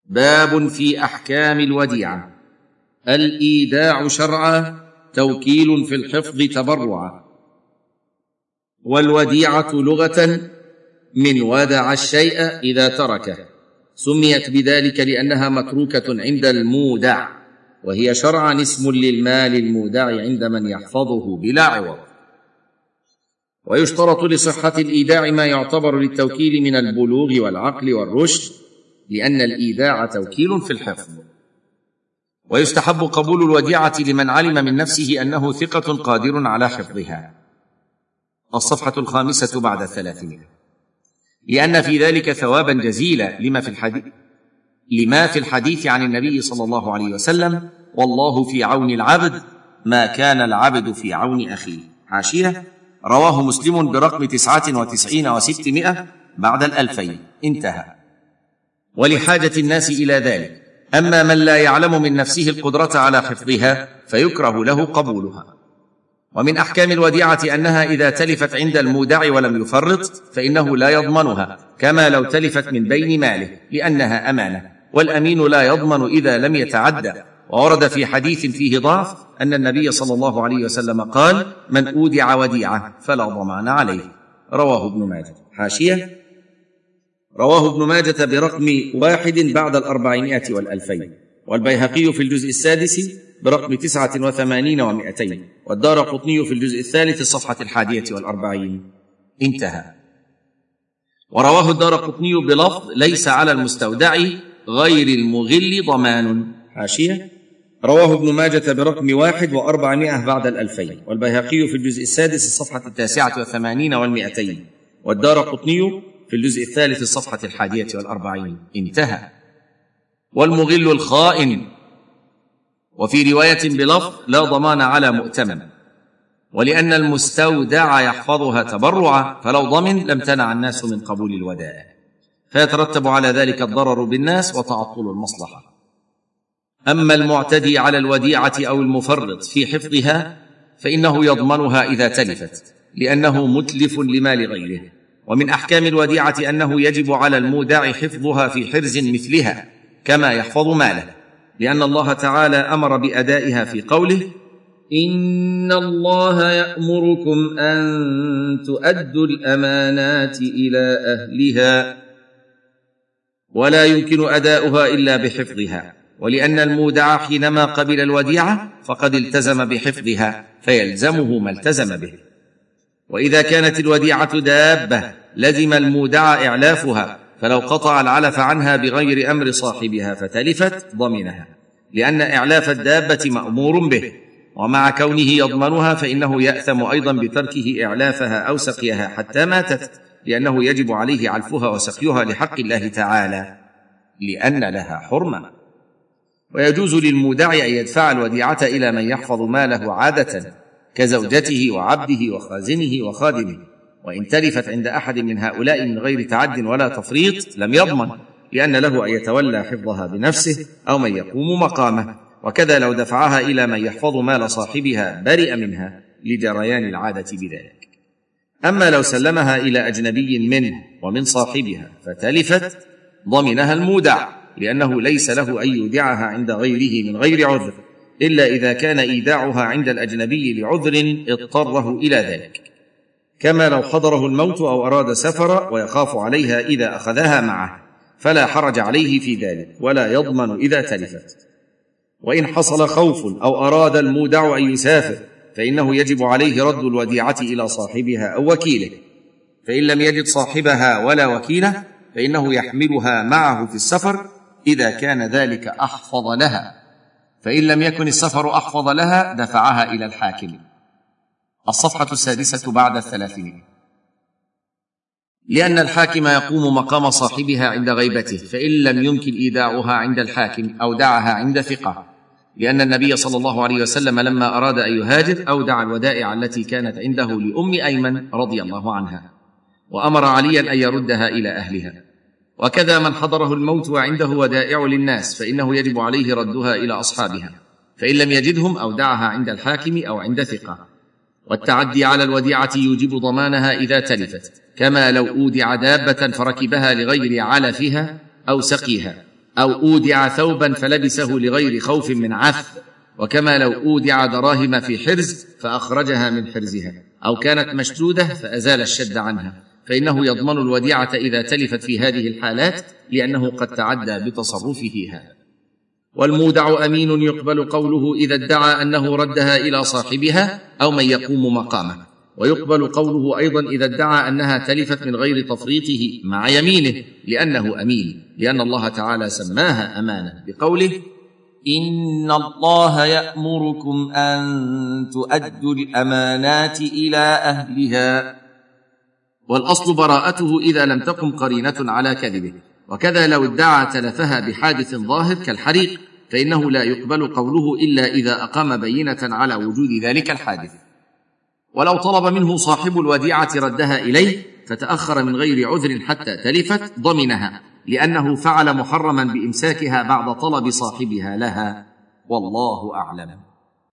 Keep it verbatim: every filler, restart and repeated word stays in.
باب في أحكام الوديعة. الإيداع شرعا توكيل في الحفظ تبرعا. والوديعة لغة من ودع الشيء إذا تركه، سميت بذلك لأنها متروكة عند المودع، وهي شرعا اسم للمال المودع عند من يحفظه بلا عوض. ويشترط لصحة الإيداع ما يعتبر للتوكيل من البلوغ والعقل والرشد، لأن الإيداع توكيل في الحفظ. ويستحب قبول الوديعة لمن علم من نفسه أنه ثقة قادر على حفظها. الصفحة الخامسة بعد الثلاثمائة، لأن في ذلك ثوابا جزيلا لما في الحديث لما في الحديث عن النبي صلى الله عليه وسلم: والله في عون العبد ما كان العبد في عون أخيه. حاشية: رواه مسلم برقم تسعة وتسعين وستمائة بعد الألفين. انتهى. ولحاجة الناس إلى ذلك. أما من لا يعلم من نفسه القدرة على حفظها فيكره له قبولها. ومن أحكام الوديعة أنها إذا تلفت عند المودع ولم يفرط فإنه لا يضمنها، كما لو تلفت من بين ماله، لأنها أمانة، والأمين لا يضمن إذا لم يتعدى. وورد في حديث فيه ضعف أن النبي صلى الله عليه وسلم قال: من أودع وديعة فلا ضمان عليه. رواه ابن ماجه. حاشية: رواه ابن ماجة برقم واحد بعد الأربعمائة والألفين، والبيهقي في الجزء السادس برقم تسعة وثمانين ومائتين، والدارقطني في الجزء الثالث الصفحة الحادية والأربعين. انتهى. ورواه الدارقطني بلفظ: ليس على المستودع غير المغل ضمان. حاشية: رواه ابن ماجة برقم واحد وأربعمائة بعد الألفين، والبيهقي في الجزء السادس الصفحة التاسعة وثمانين والمائتين، والدارقطني في الجزء الثالث الصفحة الحادية والأربعين. انتهى. والمغل الخائن. وفي رواية بلفظ: لا ضمان على مؤتمن. ولأن المستودع يحفظها تبرعا، فلو ضمن لم تنع الناس من قبول الودائع، فيترتب على ذلك الضرر بالناس وتعطل المصلحة. أما المعتدي على الوديعة أو المفرط في حفظها فإنه يضمنها إذا تلفت، لأنه متلف لمال غيره. ومن أحكام الوديعة أنه يجب على المودع حفظها في حرز مثلها كما يحفظ ماله، لأن الله تعالى أمر بأدائها في قوله: إن الله يأمركم أن تؤدوا الأمانات إلى أهلها، ولا يمكن أداؤها إلا بحفظها. ولأن المودع حينما قبل الوديعة فقد التزم بحفظها، فيلزمه ما التزم به. وإذا كانت الوديعة دابة لزم المودع إعلافها، فلو قطع العلف عنها بغير أمر صاحبها فتلفت ضمنها، لأن إعلاف الدابة مأمور به، ومع كونه يضمنها فإنه يأثم أيضا بتركه إعلافها أو سقيها حتى ماتت، لأنه يجب عليه علفها وسقيها لحق الله تعالى، لأن لها حرمة. ويجوز للمودع أن يدفع الوديعة إلى من يحفظ ماله عادة، كزوجته وعبده وخازنه وخادمه، وإن تلفت عند أحد من هؤلاء من غير تعد ولا تفريط لم يضمن، لأن له أن يتولى حفظها بنفسه أو من يقوم مقامه. وكذا لو دفعها إلى من يحفظ مال صاحبها برئ منها لجريان العادة بذلك. أما لو سلمها إلى أجنبي منه ومن صاحبها فتلفت ضمنها المودع، لأنه ليس له أن يودعها عند غيره من غير عذر، إلا إذا كان إيداعها عند الأجنبي لعذر اضطره إلى ذلك، كما لو حضره الموت أو أراد سفر ويخاف عليها إذا أخذها معه، فلا حرج عليه في ذلك، ولا يضمن إذا تلفت. وإن حصل خوف أو أراد المودع أن يسافر فإنه يجب عليه رد الوديعة إلى صاحبها أو وكيله، فإن لم يجد صاحبها ولا وكيله فإنه يحملها معه في السفر إذا كان ذلك أحفظ لها، فإن لم يكن السفر أحفظ لها دفعها إلى الحاكم. الصفحة السادسة بعد الثلاثمائة، لأن الحاكم يقوم مقام صاحبها عند غيبته، فإن لم يمكن إيداعها عند الحاكم أودعها عند ثقة، لأن النبي صلى الله عليه وسلم لما أراد أن يهاجر أودع الودائع التي كانت عنده لأم أيمن رضي الله عنها، وأمر عليا أن يردها إلى أهلها. وكذا من حضره الموت وعنده ودائع للناس فإنه يجب عليه ردها إلى أصحابها، فإن لم يجدهم أودعها عند الحاكم أو عند ثقة. والتعدي على الوديعة يوجب ضمانها إذا تلفت، كما لو أودع دابة فركبها لغير علفها أو سقيها، أو أودع ثوبا فلبسه لغير خوف من عث، وكما لو أودع دراهم في حرز فأخرجها من حرزها، أو كانت مشدودة فأزال الشد عنها، فإنه يضمن الوديعة إذا تلفت في هذه الحالات، لأنه قد تعدى بتصرفه هذا. والمودع أمين يقبل قوله إذا ادعى أنه ردها إلى صاحبها أو من يقوم مقامه، ويقبل قوله أيضا إذا ادعى أنها تلفت من غير تفريطه مع يمينه، لأنه أمين، لأن الله تعالى سماها أمانة بقوله إن الله يأمركم أن تؤدوا الأمانات إلى أهلها. والأصل براءته إذا لم تقم قرينة على كذبه. وكذا لو ادعى تلفها بحادث ظاهر كالحريق، فإنه لا يقبل قوله إلا إذا أقام بينة على وجود ذلك الحادث. ولو طلب منه صاحب الوديعة ردها إليه فتأخر من غير عذر حتى تلفت ضمنها، لأنه فعل محرما بإمساكها بعد طلب صاحبها لها، والله أعلم.